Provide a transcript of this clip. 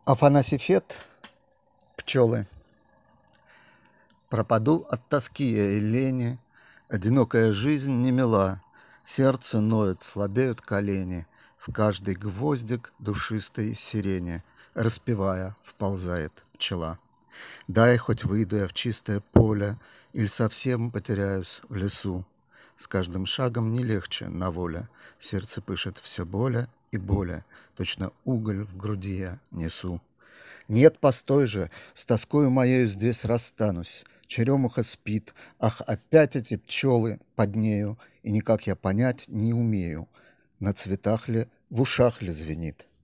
Афанасий Фет, пчелы. Пропаду от тоски я и лени, одинокая жизнь не мила, сердце ноет, слабеют колени, в каждый гвоздик душистой сирени, распевая, вползает пчела. Дай хоть выйду я в чистое поле, или совсем потеряюсь в лесу. С каждым шагом не легче на воле, сердце пышет все более и более, точно уголь в груди я несу. Нет, постой же, с тоскою моею здесь расстанусь. Черемуха спит, ах, опять эти пчелы под нею, и никак я понять не умею, на цветах ли, в ушах ли звенит.